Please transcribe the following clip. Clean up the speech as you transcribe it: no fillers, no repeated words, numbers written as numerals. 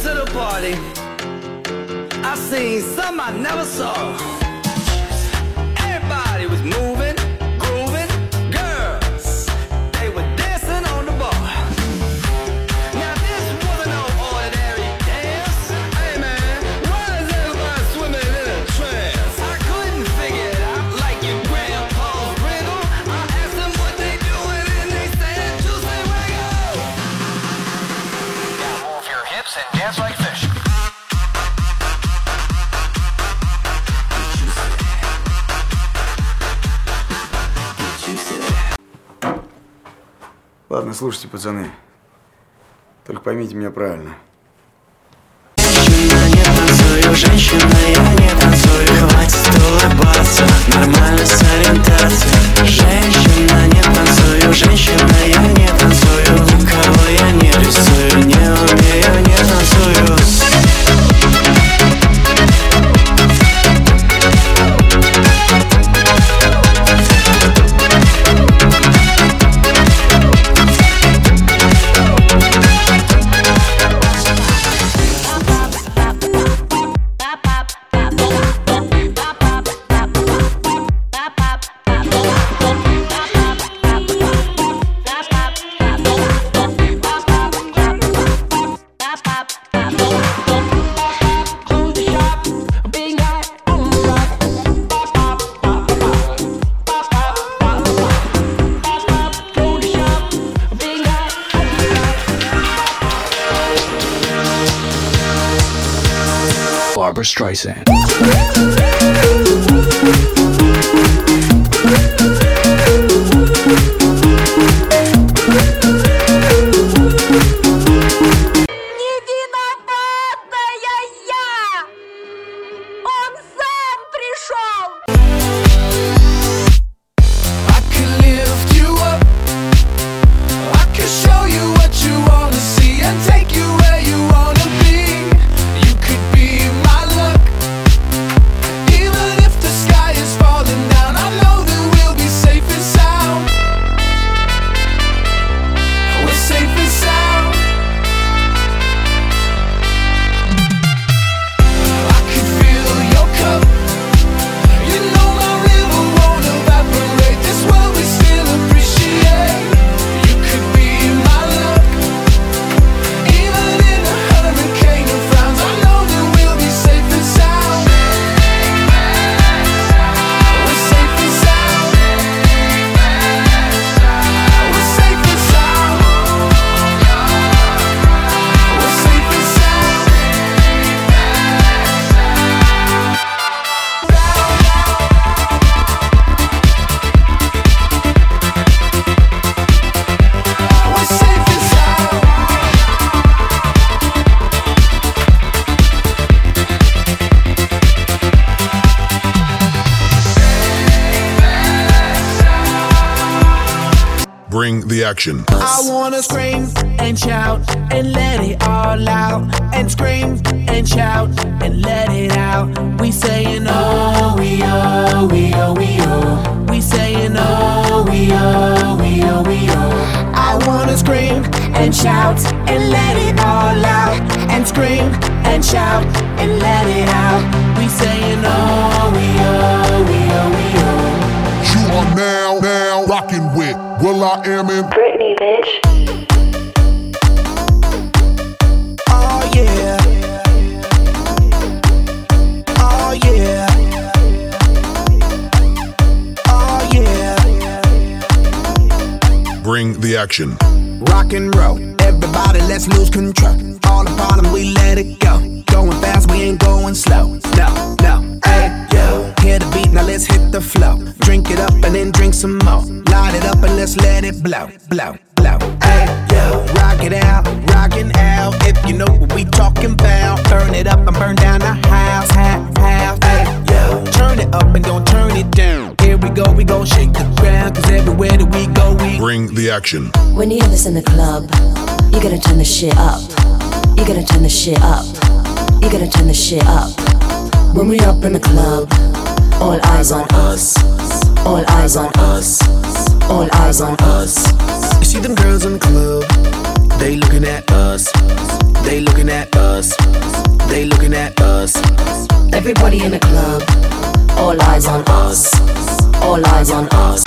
to the party, I seen some I never saw. Everybody was moving, grooving, girls, they were dancing on the bar. Now this wasn't no ordinary dance. Hey man, why is everybody swimming in a trance? I couldn't figure it out like your grandpa's riddle. I asked them what they doing and they said juicy wiggle. Now move your hips and dance like fish. Ладно, слушайте, пацаны. Только поймите меня правильно. Женщина, не танцую, женщина, я не танцую. Хватит улыбаться, нормально с ориентацией. Женщина, не танцую, женщина, я не танцую. Никого я не рисую, не умею, не танцую. Barbra Streisand. Bring the action. I wanna scream and shout and let it all out. And scream and shout and let it out. We saying oh, we oh, we oh, we oh. We saying oh, we oh, we oh, we oh. I wanna scream and shout and let it all out. And scream and shout and let it out. We saying oh, we oh, we oh, we oh. You are now rocking with will.i.am in Britney, bitch. Oh yeah. Oh yeah. Oh yeah. Bring the action. Rock and roll, everybody let's lose control. All the bottom we let it go. Going fast, we ain't going slow. No, no, hey, yo. Hear the beat, now let's hit the flow. Drink it up and then drink some more. Light it up and let's let it blow, blow, blow. Hey, yo. Rock it out, rockin' out. If you know what we talking about. Burn it up and burn down the house, house. Hey, yo. Turn it up and don't turn it down. Here we go shake the ground. Cause everywhere that we go, we bring the action. When you hear this in the club, you gotta turn the shit up. You gotta turn the shit up. You gotta turn the shit up. When we up in the club, all eyes on us. All eyes on us. All eyes on us. You see them girls in the club, They looking at us. They looking at us. They looking at us. Everybody in the club, all eyes on us. All eyes on us.